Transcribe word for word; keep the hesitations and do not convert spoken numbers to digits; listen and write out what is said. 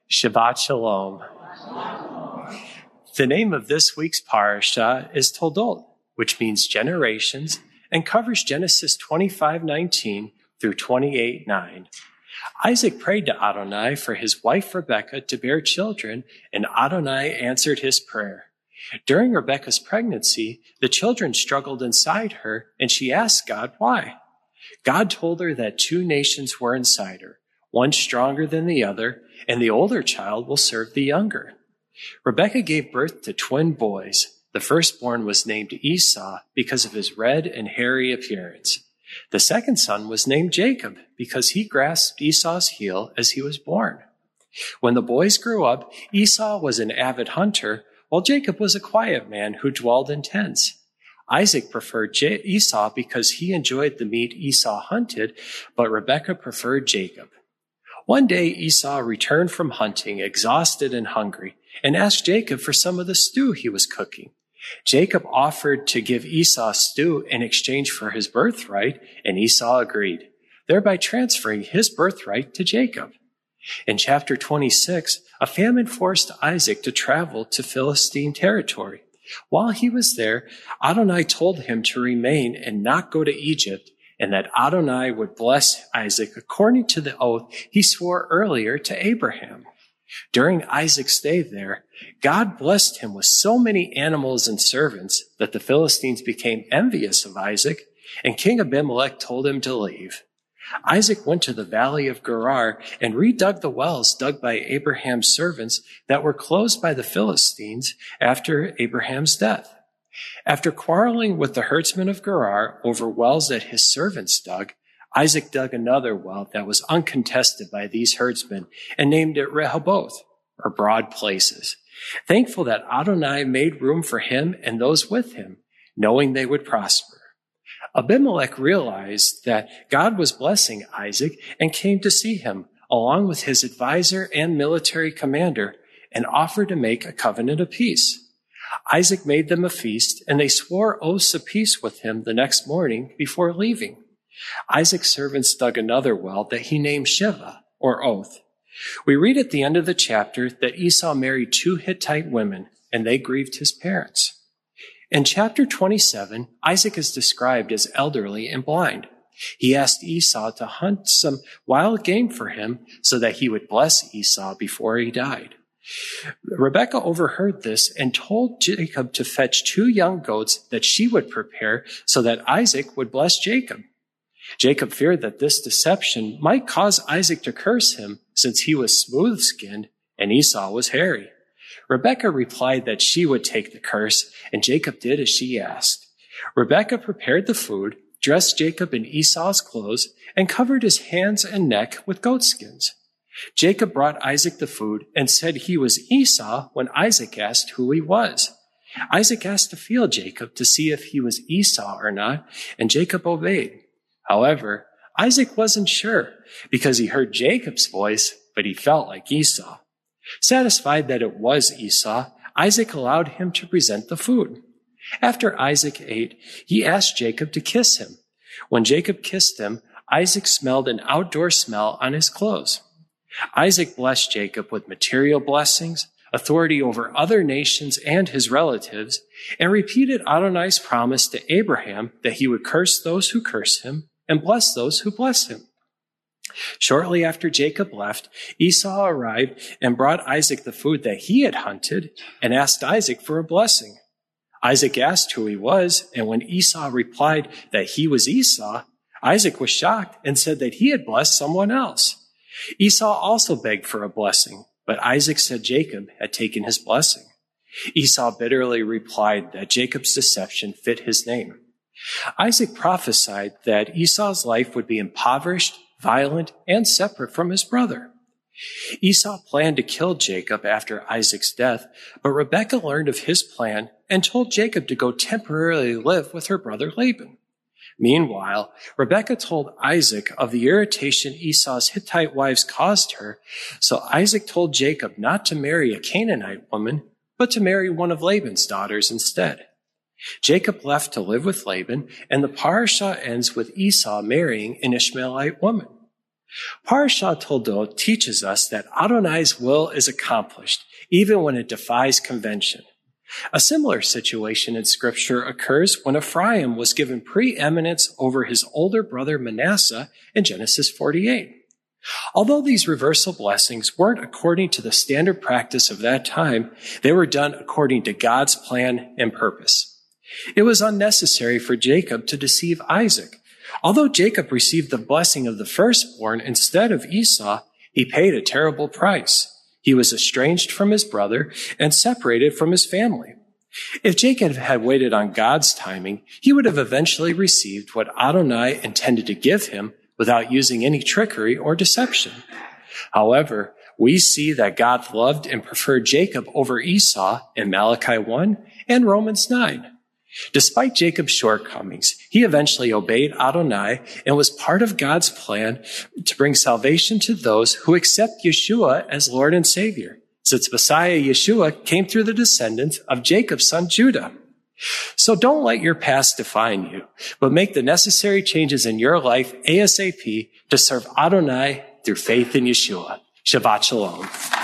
Shabbat Shalom. The name of this week's parasha is Toldot, which means generations, and covers Genesis twenty-five nineteen through twenty-eight nine. Isaac prayed to Adonai for his wife Rebekah to bear children, and Adonai answered his prayer. During Rebekah's pregnancy, the children struggled inside her, and she asked God why. God told her that two nations were inside her, one stronger than the other, and the older child will serve the younger. Rebekah gave birth to twin boys. The firstborn was named Esau because of his red and hairy appearance. The second son was named Jacob because he grasped Esau's heel as he was born. When the boys grew up, Esau was an avid hunter, while Jacob was a quiet man who dwelled in tents. Isaac preferred J- Esau because he enjoyed the meat Esau hunted, but Rebekah preferred Jacob. One day Esau returned from hunting, exhausted and hungry, and asked Jacob for some of the stew he was cooking. Jacob offered to give Esau stew in exchange for his birthright, and Esau agreed, thereby transferring his birthright to Jacob. In chapter twenty-six, a famine forced Isaac to travel to Philistine territory. While he was there, Adonai told him to remain and not go to Egypt, and that Adonai would bless Isaac according to the oath he swore earlier to Abraham. During Isaac's stay there, God blessed him with so many animals and servants that the Philistines became envious of Isaac, and King Abimelech told him to leave. Isaac went to the valley of Gerar and redug the wells dug by Abraham's servants that were closed by the Philistines after Abraham's death. After quarreling with the herdsmen of Gerar over wells that his servants dug, Isaac dug another well that was uncontested by these herdsmen and named it Rehoboth, or Broad Places, thankful that Adonai made room for him and those with him, knowing they would prosper. Abimelech realized that God was blessing Isaac and came to see him, along with his advisor and military commander, and offered to make a covenant of peace. Isaac made them a feast, and they swore oaths of peace with him the next morning before leaving. Isaac's servants dug another well that he named Shiva, or oath. We read at the end of the chapter that Esau married two Hittite women, and they grieved his parents. In chapter twenty-seven, Isaac is described as elderly and blind. He asked Esau to hunt some wild game for him so that he would bless Esau before he died. Rebekah overheard this and told Jacob to fetch two young goats that she would prepare so that Isaac would bless Jacob. Jacob feared that this deception might cause Isaac to curse him, since he was smooth-skinned and Esau was hairy. Rebekah replied that she would take the curse, and Jacob did as she asked. Rebekah prepared the food, dressed Jacob in Esau's clothes, and covered his hands and neck with goatskins. Jacob brought Isaac the food and said he was Esau when Isaac asked who he was. Isaac asked to feel Jacob to see if he was Esau or not, and Jacob obeyed. However, Isaac wasn't sure because he heard Jacob's voice, but he felt like Esau. Satisfied that it was Esau, Isaac allowed him to present the food. After Isaac ate, he asked Jacob to kiss him. When Jacob kissed him, Isaac smelled an outdoor smell on his clothes. Isaac blessed Jacob with material blessings, authority over other nations and his relatives, and repeated Adonai's promise to Abraham that he would curse those who curse him and bless those who bless him. Shortly after Jacob left, Esau arrived and brought Isaac the food that he had hunted and asked Isaac for a blessing. Isaac asked who he was, and when Esau replied that he was Esau, Isaac was shocked and said that he had blessed someone else. Esau also begged for a blessing, but Isaac said Jacob had taken his blessing. Esau bitterly replied that Jacob's deception fit his name. Isaac prophesied that Esau's life would be impoverished, violent, and separate from his brother. Esau planned to kill Jacob after Isaac's death, but Rebekah learned of his plan and told Jacob to go temporarily live with her brother Laban. Meanwhile, Rebekah told Isaac of the irritation Esau's Hittite wives caused her, so Isaac told Jacob not to marry a Canaanite woman, but to marry one of Laban's daughters instead. Jacob left to live with Laban, and the parasha ends with Esau marrying an Ishmaelite woman. Parashat Toldot teaches us that Adonai's will is accomplished, even when it defies convention. A similar situation in Scripture occurs when Ephraim was given preeminence over his older brother Manasseh in Genesis forty-eight. Although these reversal blessings weren't according to the standard practice of that time, they were done according to God's plan and purpose. It was unnecessary for Jacob to deceive Isaac. Although Jacob received the blessing of the firstborn instead of Esau, he paid a terrible price. He was estranged from his brother and separated from his family. If Jacob had waited on God's timing, he would have eventually received what Adonai intended to give him without using any trickery or deception. However, we see that God loved and preferred Jacob over Esau in Malachi one and Romans nine. Despite Jacob's shortcomings, he eventually obeyed Adonai and was part of God's plan to bring salvation to those who accept Yeshua as Lord and Savior, since Messiah Yeshua came through the descendants of Jacob's son Judah. So don't let your past define you, but make the necessary changes in your life ASAP to serve Adonai through faith in Yeshua. Shabbat Shalom.